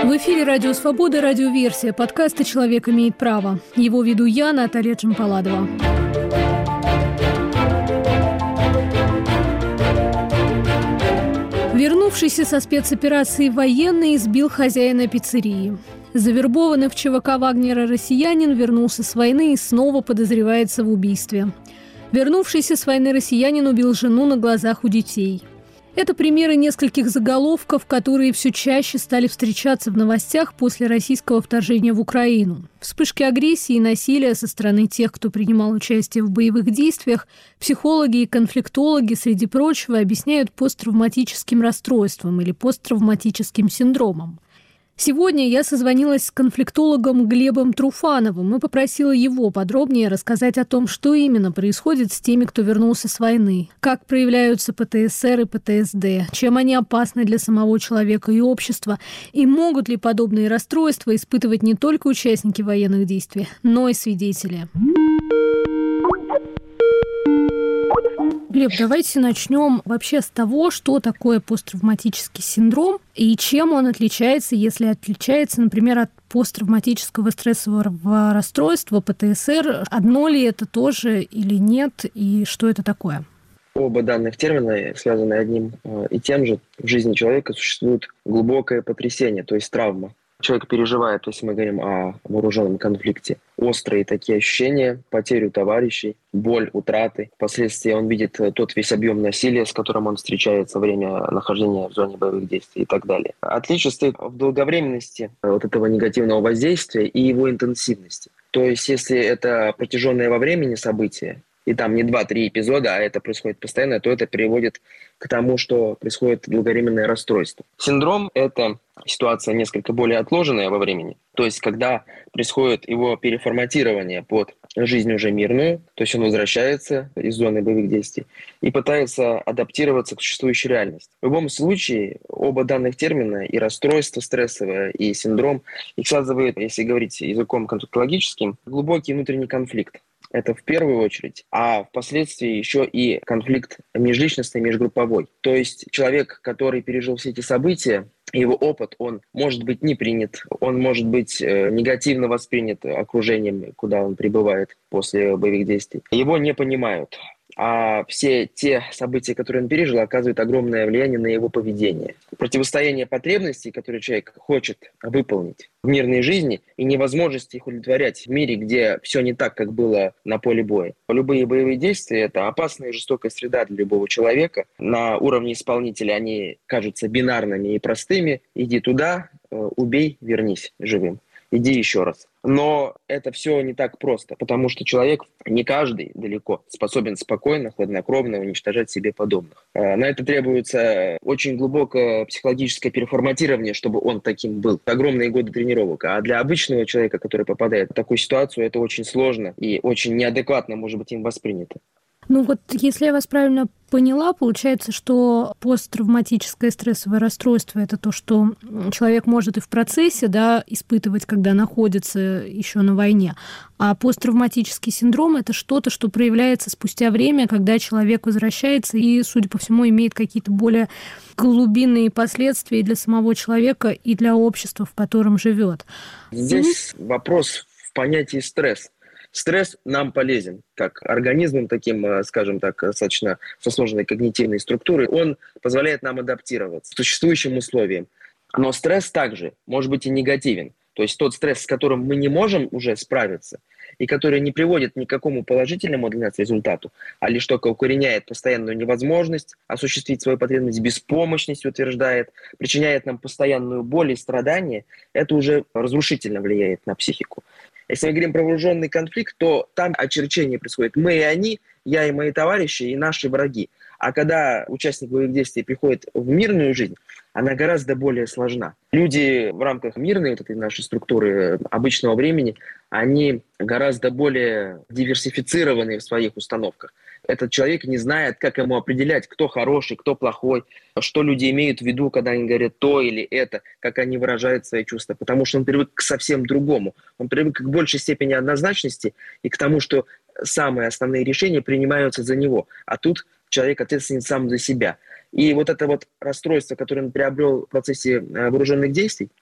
В эфире «Радио Свобода», радиоверсия подкаста «Человек имеет право». Его веду я, Наталья Джампаладова. Вернувшийся со спецоперации военный избил хозяина пиццерии. Завербованный в ЧВК Вагнера россиянин вернулся с войны и снова подозревается в убийстве. Вернувшийся с войны россиянин убил жену на глазах у детей. Это примеры нескольких заголовков, которые все чаще стали встречаться в новостях после российского вторжения в Украину. Вспышки агрессии и насилия со стороны тех, кто принимал участие в боевых действиях, психологи и конфликтологи, среди прочего, объясняют посттравматическим расстройством или посттравматическим синдромом. Сегодня я созвонилась с конфликтологом Глебом Труфановым и попросила его подробнее рассказать о том, что именно происходит с теми, кто вернулся с войны, как проявляются ПТСР и ПТСД, чем они опасны для самого человека и общества, и могут ли подобные расстройства испытывать не только участники военных действий, но и свидетели. Глеб, давайте начнем вообще с того, что такое посттравматический синдром и чем он отличается, если отличается, например, от посттравматического стрессового расстройства, ПТСР. Одно ли это тоже или нет, и что это такое? Оба данных термина связаны одним и тем же. В жизни человека существует глубокое потрясение, то есть травма. Человек переживает, то есть мы говорим о вооруженном конфликте, острые такие ощущения, потерю товарищей, боль, утраты. Впоследствии он видит тот весь объем насилия, с которым он встречается во время нахождения в зоне боевых действий и так далее. Отличие стоит в долговременности вот этого негативного воздействия и его интенсивности. То есть если это протяженное во времени событие, и там не 2-3 эпизода, а это происходит постоянно, то это приводит к тому, что происходит долговременное расстройство. Синдром – это ситуация несколько более отложенная во времени. То есть когда происходит его переформатирование под жизнь уже мирную, то есть он возвращается из зоны боевых действий и пытается адаптироваться к существующей реальности. В любом случае, оба данных термина, и расстройство стрессовое, и синдром, их связывает, если говорить языком конфликтологическим, глубокий внутренний конфликт. Это в первую очередь, а впоследствии еще и конфликт межличностный, межгрупповой. То есть человек, который пережил все эти события, его опыт, он может быть не принят, он может быть негативно воспринят окружением, куда он прибывает после боевых действий. Его не понимают. А все те события, которые он пережил, оказывают огромное влияние на его поведение. Противостояние потребностей, которые человек хочет выполнить в мирной жизни, и невозможности их удовлетворять в мире, где все не так, как было на поле боя. Любые боевые действия – это опасная и жестокая среда для любого человека. На уровне исполнителя они кажутся бинарными и простыми. Иди туда, убей, вернись живым. Иди еще раз. Но это все не так просто, потому что человек, не каждый далеко, способен спокойно, хладнокровно уничтожать себе подобных. На это требуется очень глубокое психологическое переформатирование, чтобы он таким был. Огромные годы тренировок. А для обычного человека, который попадает в такую ситуацию, это очень сложно и очень неадекватно может быть им воспринято. Ну вот, если я вас правильно поняла, получается, что посттравматическое стрессовое расстройство – это то, что человек может и в процессе, да, испытывать, когда находится еще на войне. А посттравматический синдром – это что-то, что проявляется спустя время, когда человек возвращается и, судя по всему, имеет какие-то более глубинные последствия для самого человека и для общества, в котором живет. Здесь вопрос в понятии стресс. Стресс нам полезен, как организмом таким, скажем так, достаточно со сложной когнитивной структурой. Он позволяет нам адаптироваться к существующим условиям. Но стресс также может быть и негативен. То есть тот стресс, с которым мы не можем уже справиться, и который не приводит ни к какому положительному для нас результату, а лишь только укореняет постоянную невозможность осуществить свою потребность, беспомощность утверждает, причиняет нам постоянную боль и страдания, это уже разрушительно влияет на психику. Если мы говорим про вооруженный конфликт, то там очерчение происходит. Мы и они, я и мои товарищи, и наши враги. А когда участник боевых действий приходит в мирную жизнь, она гораздо более сложна. Люди в рамках мирной вот этой нашей структуры обычного времени, они гораздо более диверсифицированы в своих установках. Этот человек не знает, как ему определять, кто хороший, кто плохой, что люди имеют в виду, когда они говорят то или это, как они выражают свои чувства, потому что он привык к совсем другому. Он привык к большей степени однозначности и к тому, что самые основные решения принимаются за него, а тут человек ответственен сам за себя. И вот это вот расстройство, которое он приобрел в процессе вооруженных действий,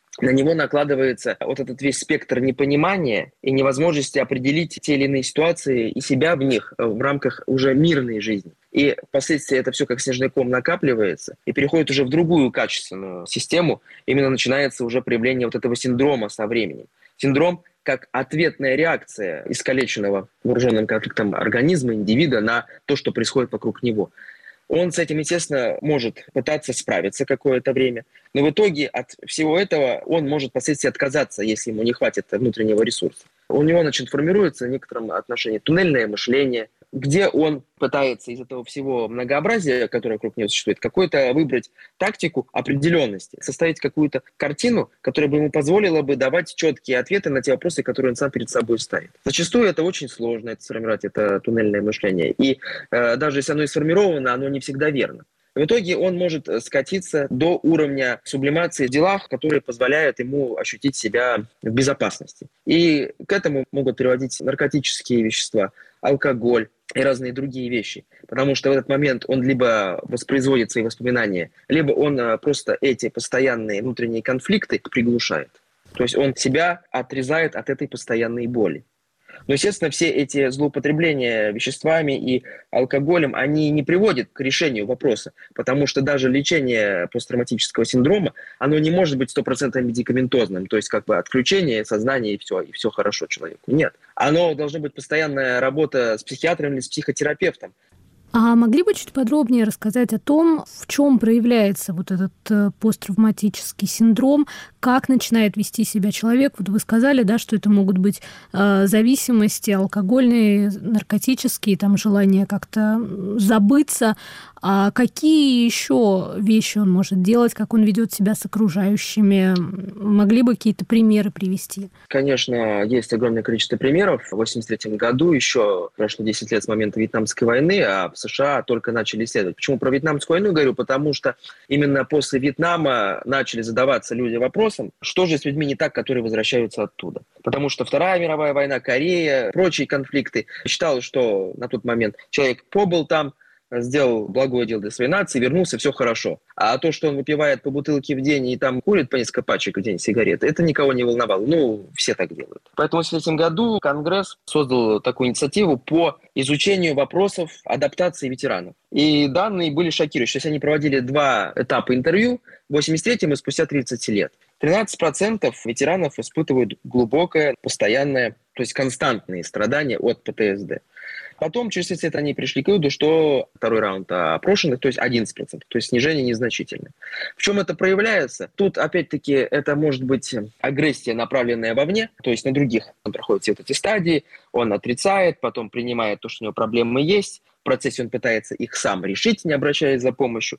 на него накладывается вот этот весь спектр непонимания и невозможности определить те или иные ситуации и себя в них в рамках уже мирной жизни. И впоследствии это все как снежный ком накапливается и переходит уже в другую качественную систему. Именно начинается уже проявление вот этого синдрома со временем. Синдром как ответная реакция искалеченного вооруженным конфликтом организма, индивида на то, что происходит вокруг него. Он с этим, естественно, может пытаться справиться какое-то время, но в итоге от всего этого он может впоследствии отказаться, если ему не хватит внутреннего ресурса. У него, формируется в некотором отношении туннельное мышление, где он пытается из этого всего многообразия, которое вокруг него существует, какую-то выбрать тактику определенности, составить какую-то картину, которая бы ему позволила бы давать четкие ответы на те вопросы, которые он сам перед собой ставит. Зачастую это очень сложно, это сформировать, это туннельное мышление. И даже если оно и сформировано, оно не всегда верно. В итоге он может скатиться до уровня сублимации в делах, которые позволяют ему ощутить себя в безопасности. И к этому могут приводить наркотические вещества, алкоголь и разные другие вещи. Потому что в этот момент он либо воспроизводит свои воспоминания, либо он просто эти постоянные внутренние конфликты приглушает. То есть он себя отрезает от этой постоянной боли. Но, естественно, все эти злоупотребления веществами и алкоголем, они не приводят к решению вопроса, потому что даже лечение посттравматического синдрома, оно не может быть 100% медикаментозным, то есть отключение сознания и все хорошо человеку. Нет. Оно должна быть постоянная работа с психиатром или с психотерапевтом. А могли бы чуть подробнее рассказать о том, в чем проявляется вот этот посттравматический синдром, как начинает вести себя человек? Вот вы сказали, да, что это могут быть зависимости алкогольные, наркотические, там желание как-то забыться. А какие еще вещи он может делать, как он ведет себя с окружающими? Могли бы какие-то примеры привести? Конечно, есть огромное количество примеров. В 1983 году еще прошло 10 лет с момента Вьетнамской войны, а в США только начали исследовать. Почему про Вьетнамскую войну говорю? Потому что именно после Вьетнама начали задаваться люди вопросом, что же с людьми не так, которые возвращаются оттуда. Потому что Вторая мировая война, Корея, прочие конфликты. Считалось, что на тот момент человек побыл там, сделал благое дело для своей нации, вернулся, все хорошо. А то, что он выпивает по бутылке в день и там курит по несколько пачек в день сигарет, это никого не волновало. Все так делают. Поэтому в 1973 году Конгресс создал такую инициативу по изучению вопросов адаптации ветеранов. И данные были шокирующие. То есть они проводили 2 этапа интервью в 1983 и спустя 30 лет. 13% ветеранов испытывают глубокое, постоянное, то есть константные страдания от ПТСД. Потом, через 30 лет, они пришли к выводу, что второй раунд опрошенных, то есть 11%, то есть снижение незначительное. В чем это проявляется? Тут, опять-таки, это может быть агрессия, направленная вовне, то есть на других. Он проходит все эти стадии, он отрицает, потом принимает то, что у него проблемы есть, в процессе он пытается их сам решить, не обращаясь за помощью.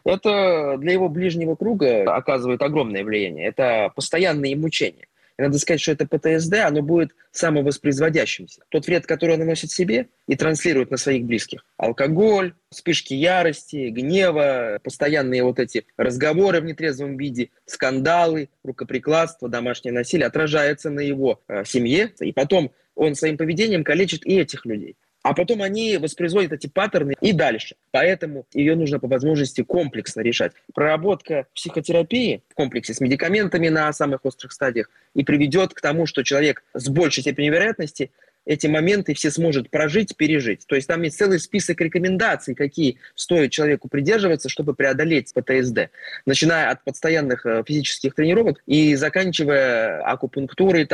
Это для его ближнего круга оказывает огромное влияние. Это постоянные мучения. И надо сказать, что это ПТСД, оно будет самовоспроизводящимся. Тот вред, который он наносит себе и транслирует на своих близких. Алкоголь, вспышки ярости, гнева, постоянные эти разговоры в нетрезвом виде, скандалы, рукоприкладство, домашнее насилие отражается на его семье. И потом он своим поведением калечит и этих людей. А потом они воспроизводят эти паттерны и дальше. Поэтому ее нужно по возможности комплексно решать. Проработка психотерапии в комплексе с медикаментами на самых острых стадиях и приведет к тому, что человек с большей степенью вероятности эти моменты все сможет прожить, пережить. То есть там есть целый список рекомендаций, какие стоит человеку придерживаться, чтобы преодолеть ПТСД. Начиная от постоянных физических тренировок и заканчивая акупунктурой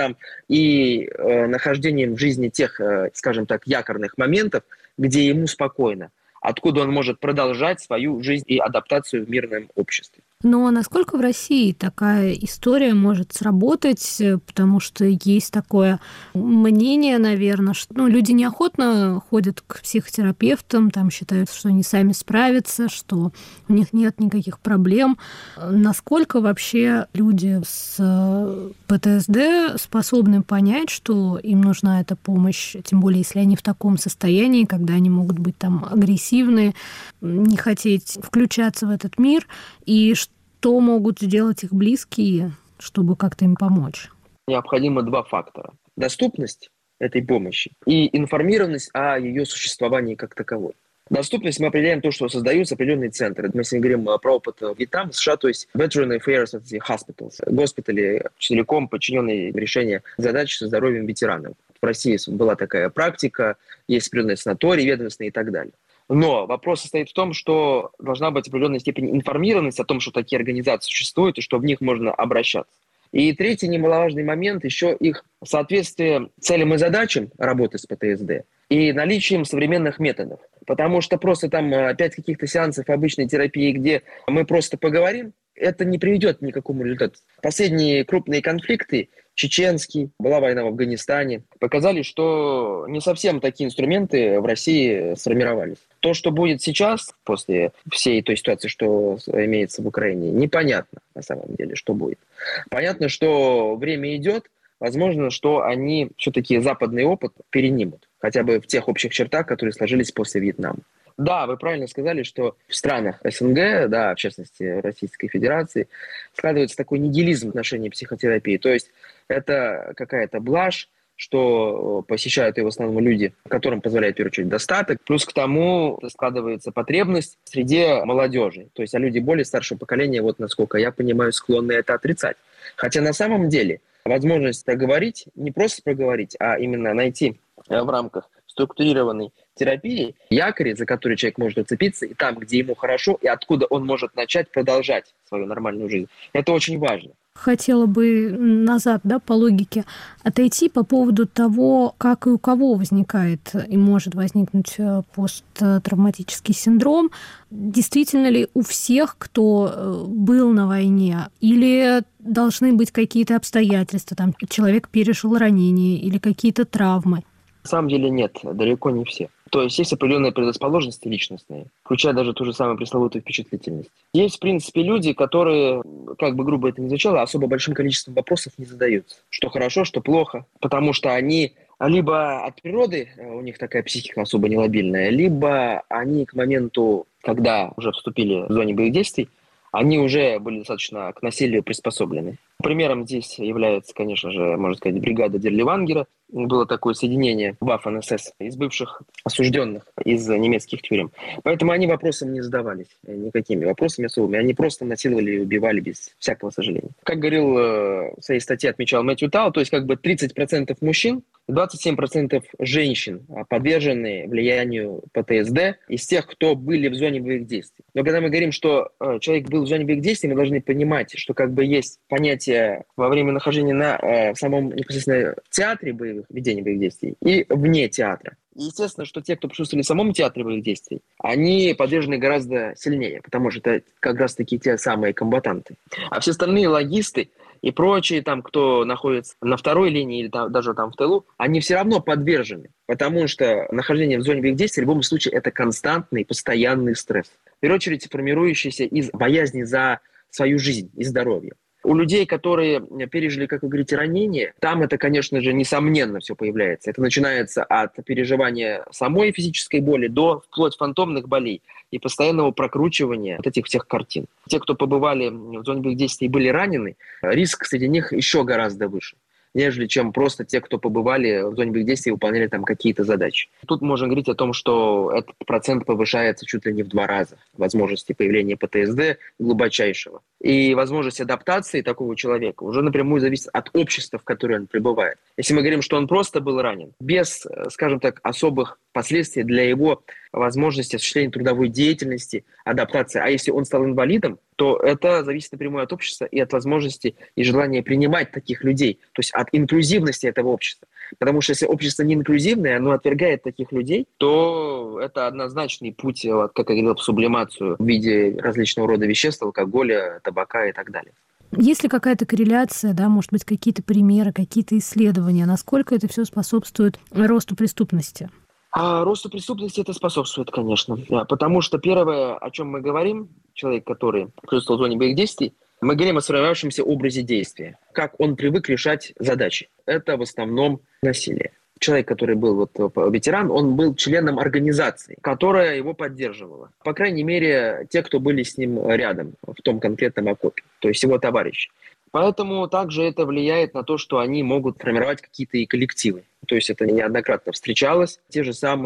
и нахождением в жизни тех, скажем так, якорных моментов, где ему спокойно, откуда он может продолжать свою жизнь и адаптацию в мирном обществе. Но насколько в России такая история может сработать, потому что есть такое мнение, наверное, что люди неохотно ходят к психотерапевтам, считают, что они сами справятся, что у них нет никаких проблем. Насколько вообще люди с ПТСД способны понять, что им нужна эта помощь, тем более если они в таком состоянии, когда они могут быть агрессивны, не хотеть включаться в этот мир, и что могут сделать их близкие, чтобы как-то им помочь? Необходимо 2 фактора. Доступность этой помощи и информированность о ее существовании как таковой. Доступность мы определяем то, что создаются определенные центры. Мы сегодня говорим про опыт Вьетнама, США, то есть Veteran Affairs Hospitals, госпитали, целиком подчиненные решению задач со здоровьем ветеранов. В России была такая практика, есть определенные санатории ведомственные и так далее. Но вопрос состоит в том, что должна быть определенная степень информированности о том, что такие организации существуют и что в них можно обращаться. И третий немаловажный момент – еще их соответствие целям и задачам работы с ПТСД и наличием современных методов. Потому что просто там 5 каких-то сеансов обычной терапии, где мы просто поговорим, это не приведет к никакому результату. Последние крупные конфликты, чеченский, была война в Афганистане, показали, что не совсем такие инструменты в России сформировались. То, что будет сейчас, после всей той ситуации, что имеется в Украине, непонятно на самом деле, что будет. Понятно, что время идет, возможно, что они все-таки западный опыт перенимут, хотя бы в тех общих чертах, которые сложились после Вьетнама. Да, вы правильно сказали, что в странах СНГ, да, в частности Российской Федерации, складывается такой нигилизм в отношении психотерапии. То есть это какая-то блажь, что посещают ее в основном люди, которым позволяет, в первую очередь, достаток. Плюс к тому складывается потребность в среде молодежи. То есть люди более старшего поколения, вот насколько я понимаю, склонны это отрицать. Хотя на самом деле возможность проговорить, не просто проговорить, а именно найти в рамках структурированной терапии якори, за которые человек может уцепиться, и там, где ему хорошо, и откуда он может начать продолжать свою нормальную жизнь. Это очень важно. Хотела бы назад, по логике, отойти по поводу того, как и у кого возникает и может возникнуть посттравматический синдром. Действительно ли у всех, кто был на войне, или должны быть какие-то обстоятельства, там человек пережил ранение или какие-то травмы? На самом деле нет, далеко не все. То есть есть определенные предрасположенности личностные, включая даже ту же самую пресловутую впечатлительность. Есть, в принципе, люди, которые, как бы грубо это ни звучало, особо большим количеством вопросов не задаются. Что хорошо, что плохо. Потому что они либо от природы, у них такая психика особо нелабильная, либо они к моменту, когда уже вступили в зоне боевых действий, они уже были достаточно к насилию приспособлены. Примером здесь является, конечно же, можно сказать, бригада Дерливангера. Было такое соединение Waffen-СС из бывших осужденных из немецких тюрем. Поэтому они вопросом не задавались, никакими вопросами особыми. Они просто насиловали и убивали без всякого сожаления. Как говорил в своей статье, отмечал Мэтью Тау, то есть 30% мужчин, 27% женщин подвержены влиянию ПТСД из тех, кто были в зоне боевых действий. Но когда мы говорим, что человек был в зоне боевых действий, мы должны понимать, что есть понятие во время нахождения в самом непосредственно театре ведения боевых действий и вне театра. И естественно, что те, кто присутствовали в самом театре боевых действий, они подвержены гораздо сильнее, потому что это как раз-таки те самые комбатанты. А все остальные логисты и прочие, кто находится на второй линии или даже в тылу, они все равно подвержены, потому что нахождение в зоне боевых действий в любом случае это константный, постоянный стресс. В первую очередь формирующийся из боязни за свою жизнь и здоровье. У людей, которые пережили, как вы говорите, ранение, там это, конечно же, несомненно все появляется. Это начинается от переживания самой физической боли до вплоть фантомных болей и постоянного прокручивания этих всех картин. Те, кто побывали в зоне боевых действий и были ранены, риск среди них еще гораздо выше, нежели чем просто те, кто побывали в зоне боевых действий и выполняли там какие-то задачи. Тут можно говорить о том, что этот процент повышается чуть ли не в 2 раза. Возможности появления ПТСД глубочайшего. И возможность адаптации такого человека уже напрямую зависит от общества, в которое он пребывает. Если мы говорим, что он просто был ранен, без, скажем так, особых последствий для его возможности осуществления трудовой деятельности, адаптации. А если он стал инвалидом, то это зависит напрямую от общества и от возможности и желания принимать таких людей, то есть от инклюзивности этого общества. Потому что если общество не инклюзивное, оно отвергает таких людей, то это однозначный путь, как я говорил, в сублимацию в виде различного рода веществ, алкоголя, табака и так далее. Есть ли какая-то корреляция, может быть, какие-то примеры, какие-то исследования, насколько это все способствует росту преступности? Росту преступности это способствует, конечно. Потому что первое, о чем мы говорим, человек, который присутствовал в зоне боевых действий, мы говорим о сформировавшемся образе действия, как он привык решать задачи. Это в основном насилие. Человек, который был ветеран, он был членом организации, которая его поддерживала. По крайней мере, те, кто были с ним рядом в том конкретном окопе, то есть его товарищи. Поэтому также это влияет на то, что они могут формировать какие-то и коллективы. То есть это неоднократно встречалось. Те же самые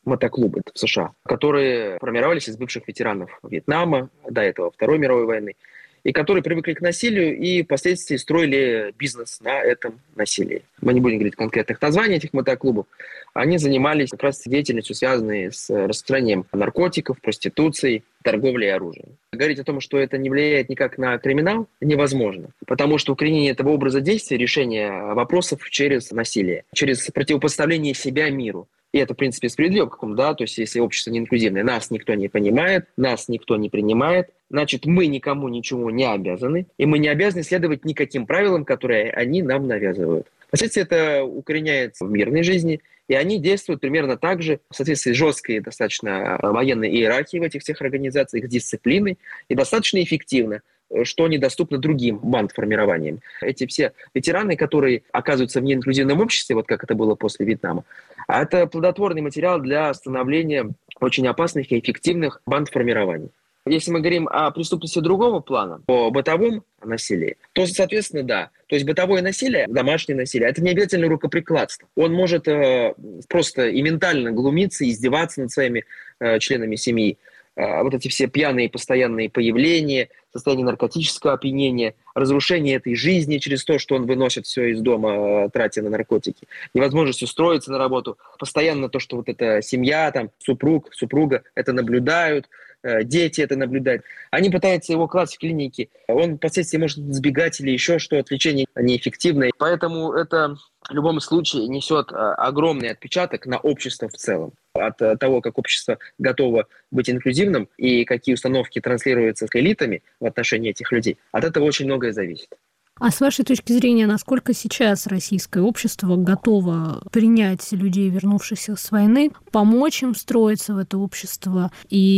мотоклубы в США, которые формировались из бывших ветеранов Вьетнама, до этого Второй мировой войны, и которые привыкли к насилию и впоследствии строили бизнес на этом насилии. Мы не будем говорить конкретных названий этих мотоклубов. Они занимались как раз деятельностью, связанной с распространением наркотиков, проституцией, торговлей оружием. Говорить о том, что это не влияет никак на криминал, невозможно, потому что укоренение этого образа действия, решение вопросов через насилие, через противопоставление себя миру. И это, в принципе, справедливо каком, да, то есть если общество не инклюзивное, нас никто не понимает, нас никто не принимает, значит, мы никому ничего не обязаны, и мы не обязаны следовать никаким правилам, которые они нам навязывают. Впоследствии это укореняется в мирной жизни, и они действуют примерно так же, в соответствии с жесткой достаточно военной иерархией в этих всех организациях, с дисциплиной, и достаточно эффективно, что недоступно другим бандформированиям. Эти все ветераны, которые оказываются в неинклюзивном обществе, вот как это было после Вьетнама, это плодотворный материал для становления очень опасных и эффективных бандформирований. Если мы говорим о преступности другого плана, о бытовом насилии, то, соответственно, да. То есть бытовое насилие, домашнее насилие, это не обязательно рукоприкладство. Он может просто и ментально глумиться, издеваться над своими членами семьи. Вот эти все пьяные постоянные появления, состояние наркотического опьянения, разрушение этой жизни через то, что он выносит все из дома, тратя на наркотики, невозможность устроиться на работу, постоянно то, что вот эта семья, там, супруга это наблюдают, дети это наблюдают. Они пытаются его класть в клинике, он впоследствии может сбегать или еще что, лечение неэффективное. Поэтому это в любом случае несет огромный отпечаток на общество в целом. От того, как общество готово быть инклюзивным и какие установки транслируются с элитами в отношении этих людей, от этого очень многое зависит. А с вашей точки зрения, насколько сейчас российское общество готово принять людей, вернувшихся с войны, помочь им встроиться в это общество?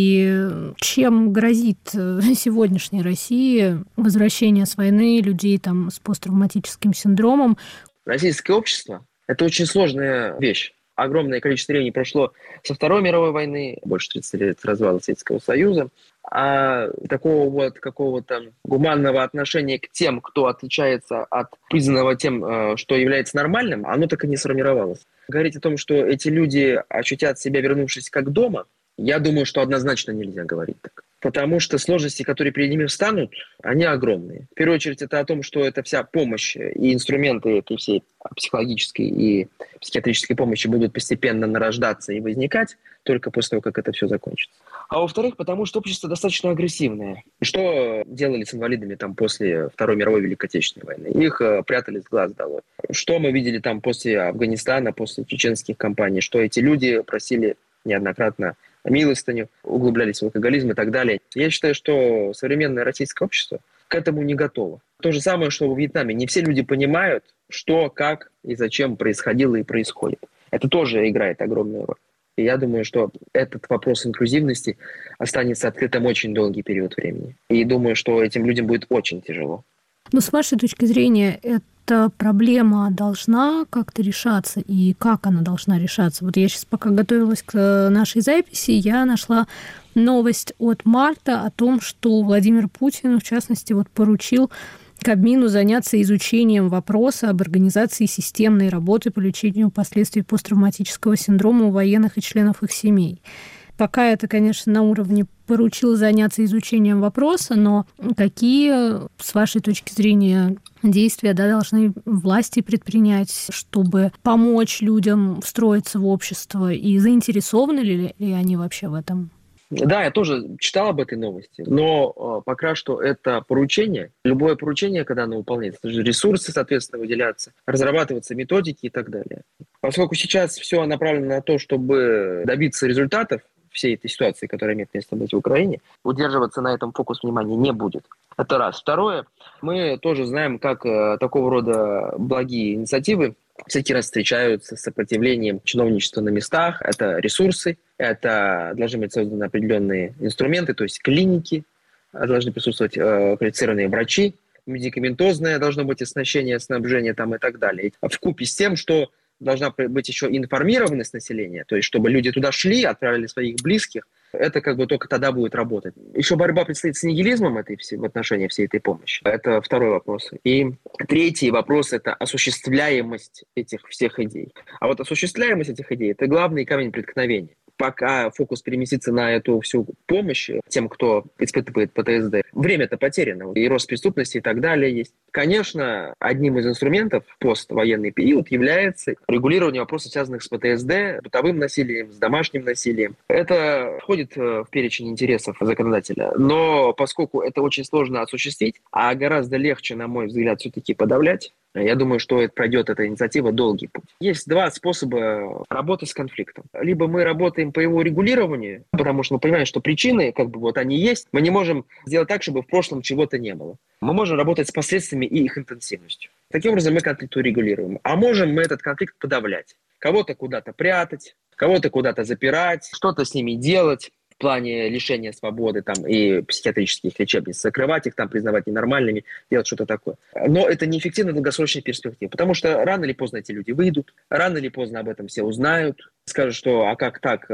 И чем грозит сегодняшней России возвращение с войны людей там, с посттравматическим синдромом? Российское общество – это очень сложная вещь. Огромное количество времени прошло со Второй мировой войны, больше 30 лет развала Советского Союза, а такого вот какого-то гуманного отношения к тем, кто отличается от признанного тем, что является нормальным, оно так и не сформировалось. Говорить о том, что эти люди ощутят себя, вернувшись как дома, я думаю, что однозначно нельзя говорить так. Потому что сложности, которые перед ними встанут, они огромные. В первую очередь, это о том, что эта вся помощь и инструменты этой всей психологической и психиатрической помощи будут постепенно нарождаться и возникать только после того, как это все закончится. А во-вторых, потому что общество достаточно агрессивное. Что делали с инвалидами там после Второй мировой Великой Отечественной войны? Их прятали с глаз долой. Что мы видели там после Афганистана, после чеченских кампаний? Что эти люди просили неоднократно милостыню, углублялись в алкоголизм и так далее. Я считаю, что современное российское общество к этому не готово. То же самое, что во Вьетнаме. Не все люди понимают, что, как и зачем происходило и происходит. Это тоже играет огромную роль. И я думаю, что этот вопрос инклюзивности останется открытым очень долгий период времени. И думаю, что этим людям будет очень тяжело. Но с вашей точки зрения, эта проблема должна как-то решаться, и как она должна решаться? Вот я сейчас, пока готовилась к нашей записи, я нашла новость от марта о том, что Владимир Путин, в частности, поручил Кабмину заняться изучением вопроса об организации системной работы по лечению последствий посттравматического синдрома у военных и членов их семей. Пока это, конечно, на уровне поручил заняться изучением вопроса, но какие, с вашей точки зрения, действия должны власти предпринять, чтобы помочь людям встроиться в общество? И заинтересованы ли они вообще в этом? Да, я тоже читал об этой новости, но пока что это поручение. Любое поручение, когда оно выполняется, ресурсы, соответственно, выделяться, разрабатываться методики и так далее. Поскольку сейчас все направлено на то, чтобы добиться результатов всей этой ситуации, которая имеет место быть в Украине, удерживаться на этом фокус внимания не будет. Это раз. Второе, мы тоже знаем, как такого рода благие инициативы всякий раз встречаются с сопротивлением чиновничества на местах. Это ресурсы, это должны быть созданы определенные инструменты, то есть клиники, должны присутствовать квалифицированные врачи, медикаментозное должно быть оснащение, снабжение там и так далее. Вкупе с тем, что должна быть еще информированность населения, то есть чтобы люди туда шли, отправили своих близких, это только тогда будет работать. Еще борьба предстоит с нигилизмом в отношении всей этой помощи. Это второй вопрос. И третий вопрос – это осуществляемость этих всех идей. А вот осуществляемость этих идей – это главный камень преткновения. пока фокус переместится на эту всю помощь тем, кто испытывает ПТСД, время-то потеряно, и рост преступности и так далее есть. Конечно, одним из инструментов в поствоенный период является регулирование вопросов, связанных с ПТСД, бытовым насилием, с домашним насилием. Это входит в перечень интересов законодателя. Но поскольку это очень сложно осуществить, а гораздо легче, на мой взгляд, все-таки подавлять, я думаю, что пройдет эта инициатива долгий путь. Есть два способа работы с конфликтом. Либо мы работаем по его регулированию, потому что мы понимаем, что причины, они есть. Мы не можем сделать так, чтобы в прошлом чего-то не было. Мы можем работать с последствиями и их интенсивностью. Таким образом мы конфликт урегулируем. А можем мы этот конфликт подавлять. Кого-то куда-то прятать, кого-то куда-то запирать, что-то с ними делать. В плане лишения свободы и психиатрических лечебниц, закрывать их, признавать ненормальными, делать что-то такое. Но это неэффективно в долгосрочной перспективе, потому что рано или поздно эти люди выйдут, рано или поздно об этом все узнают, скажут, что а как так,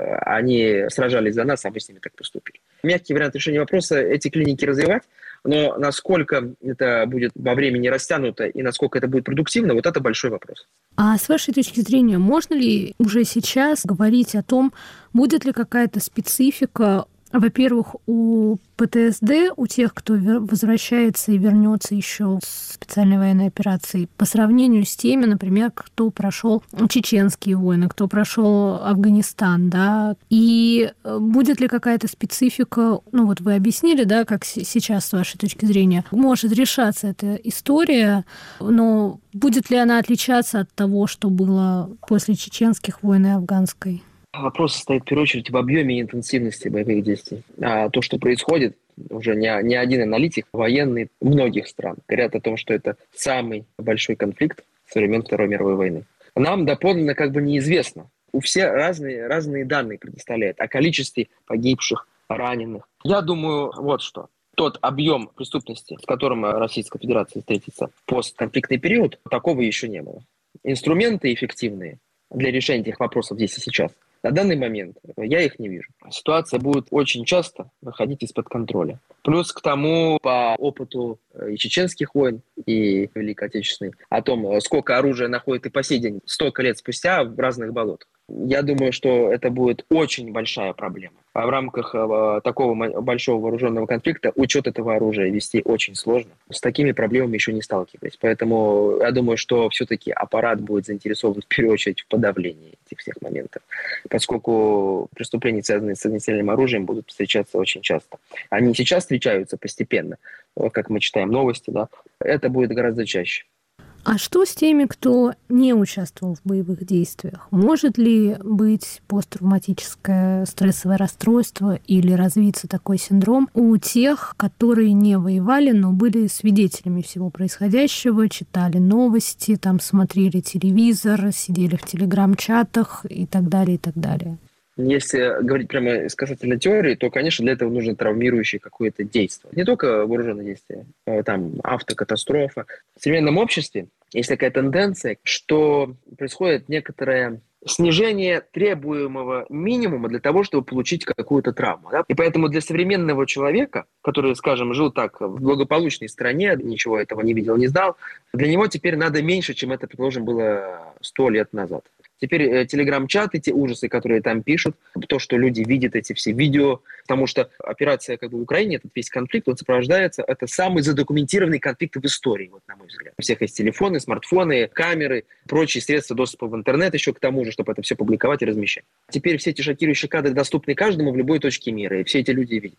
они сражались за нас, а мы с ними так поступили. Мягкий вариант решения вопроса – эти клиники развивать, но насколько это будет во времени растянуто и насколько это будет продуктивно, это большой вопрос. А с вашей точки зрения, можно ли уже сейчас говорить о том, будет ли какая-то специфика, во-первых, у ПТСД, у тех, кто возвращается и вернется еще с специальной военной операции, по сравнению с теми, например, кто прошел чеченские войны, кто прошел Афганистан, да, и будет ли какая-то специфика, вы объяснили, да, как сейчас, с вашей точки зрения, может решаться эта история, но будет ли она отличаться от того, что было после чеченских войн и афганской? Вопрос состоит в первую очередь в объеме и интенсивности боевых действий. А то, что происходит, уже не один аналитик, военный многих стран говорят о том, что это самый большой конфликт со времен Второй мировой войны. Нам доподлинно неизвестно. У всех разные данные предоставляют о количестве погибших, раненых. Я думаю, что. Тот объем преступности, с которым Российская Федерация встретится в постконфликтный период, такого еще не было. Инструменты эффективные для решения этих вопросов здесь и сейчас на данный момент я их не вижу. Ситуация будет очень часто выходить из-под контроля. Плюс к тому, по опыту и чеченских войн, и Великой Отечественной, о том, сколько оружия находят и по сей день, столько лет спустя в разных болотах. Я думаю, что это будет очень большая проблема. А в рамках такого большого вооруженного конфликта учет этого оружия вести очень сложно. С такими проблемами еще не сталкивались. Поэтому я думаю, что все-таки аппарат будет заинтересован в первую очередь в подавлении этих всех моментов. Поскольку преступления, связанные с огнестрельным оружием, будут встречаться очень часто. Они сейчас встречаются постепенно, как мы читаем новости, да. Это будет гораздо чаще. А что с теми, кто не участвовал в боевых действиях? Может ли быть посттравматическое стрессовое расстройство или развиться такой синдром у тех, которые не воевали, но были свидетелями всего происходящего, читали новости, смотрели телевизор, сидели в телеграм-чатах и так далее, и так далее? Если говорить прямо касательно теории, то, конечно, для этого нужно травмирующее какое-то действие. Не только вооруженное действие, автокатастрофа. В современном обществе есть такая тенденция, что происходит некоторое снижение требуемого минимума для того, чтобы получить какую-то травму. Да? И поэтому для современного человека, который, скажем, жил так в благополучной стране, ничего этого не видел, не знал, для него теперь надо меньше, чем это, предположим, было 100 лет назад. Теперь телеграм-чаты, те ужасы, которые там пишут, то, что люди видят, эти все видео, потому что операция в Украине, этот весь конфликт, он сопровождается, это самый задокументированный конфликт в истории, на мой взгляд. У всех есть телефоны, смартфоны, камеры, прочие средства доступа в интернет еще к тому же, чтобы это все публиковать и размещать. Теперь все эти шокирующие кадры доступны каждому в любой точке мира, и все эти люди видят.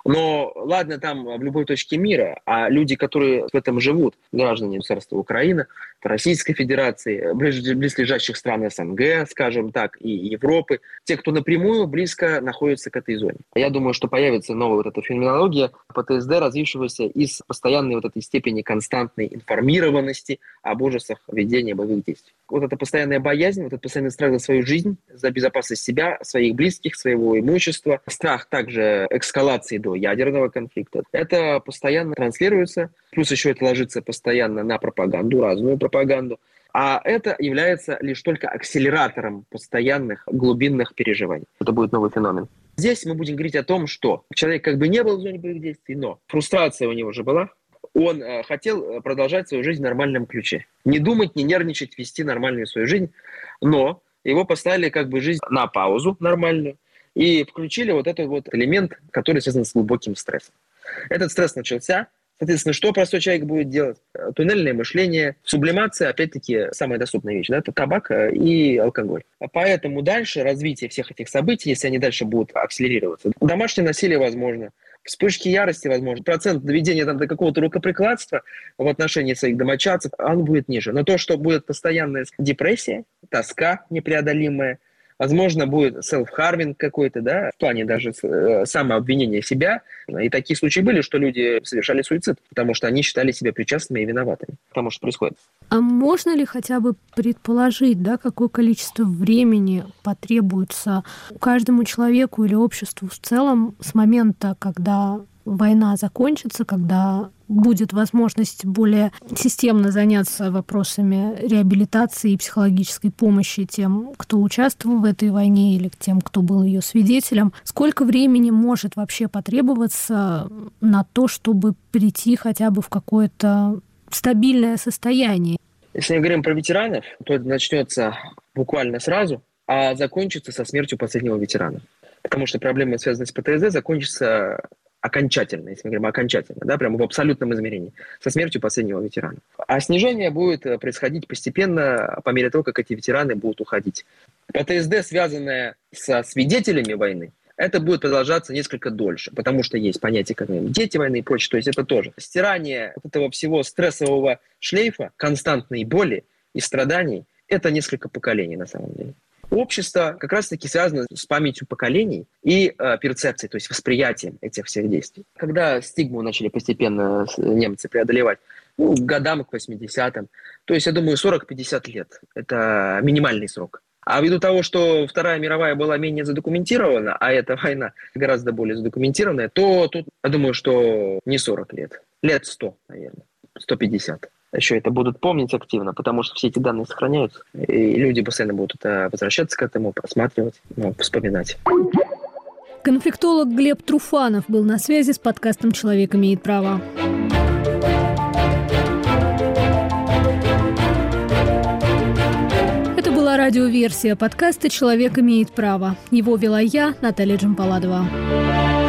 Но ладно там в любой точке мира, а люди, которые в этом живут, граждане государства Украины, Российской Федерации, близлежащих стран СНГ, скажем так, и Европы, те, кто напрямую близко находится к этой зоне. Я думаю, что появится новая эта феноменология ПТСД, развившегося из постоянной этой степени константной информированности об ужасах ведения боевых действий. Эта постоянная боязнь, этот постоянный страх за свою жизнь, за безопасность себя, своих близких, своего имущества, страх также эскалации до ядерного конфликта. Это постоянно транслируется, плюс еще это ложится постоянно на пропаганду, разную пропаганду. А это является лишь только акселератором постоянных глубинных переживаний. Это будет новый феномен. Здесь мы будем говорить о том, что человек не был в зоне боевых действий, но фрустрация у него уже была. Он хотел продолжать свою жизнь в нормальном ключе. Не думать, не нервничать, вести нормальную свою жизнь. Но его поставили как бы жизнь на паузу нормальную и включили вот этот вот элемент, который связан с глубоким стрессом. Этот стресс начался. Соответственно, что простой человек будет делать? Туннельное мышление, сублимация, опять-таки, самая доступная вещь, да, это табак и алкоголь. Поэтому дальше развитие всех этих событий, если они дальше будут акселерироваться, домашнее насилие возможно, вспышки ярости возможно, процент доведения там, до какого-то рукоприкладства в отношении своих домочадцев, он будет ниже. Но то, что будет постоянная депрессия, тоска непреодолимая, возможно, будет self-harming какой-то, да, в плане даже самообвинения себя. И такие случаи были, что люди совершали суицид, потому что они считали себя причастными и виноватыми к тому, что происходит. А можно ли хотя бы предположить, да, какое количество времени потребуется каждому человеку или обществу в целом с момента, когда война закончится, когда будет возможность более системно заняться вопросами реабилитации и психологической помощи тем, кто участвовал в этой войне или тем, кто был ее свидетелем? Сколько времени может вообще потребоваться на то, чтобы прийти хотя бы в какое-то стабильное состояние? Если мы говорим про ветеранов, то это начнется буквально сразу, а закончится со смертью последнего ветерана. Потому что проблема, связанная с ПТСД, закончится окончательно, если мы говорим окончательно, да, прямо в абсолютном измерении, со смертью последнего ветерана. А снижение будет происходить постепенно по мере того, как эти ветераны будут уходить. ПТСД, связанное со свидетелями войны, это будет продолжаться несколько дольше, потому что есть понятие, как дети войны и прочее. То есть это тоже стирание вот этого всего стрессового шлейфа, константной боли и страданий, это несколько поколений на самом деле. Общество как раз-таки связано с памятью поколений и перцепцией, то есть восприятием этих всех действий. Когда стигму начали постепенно немцы преодолевать, к годам, к 80-м, то есть, я думаю, 40-50 лет – это минимальный срок. А ввиду того, что Вторая мировая была менее задокументирована, а эта война гораздо более задокументированная, то тут, я думаю, что не 40 лет, лет 100, наверное, 150. Еще это будут помнить активно, потому что все эти данные сохраняются, и люди постоянно будут возвращаться к этому, просматривать, вспоминать. Конфликтолог Глеб Труфанов был на связи с подкастом «Человек имеет право». Это была радиоверсия подкаста «Человек имеет право». Его вела я, Наталья Джампаладова.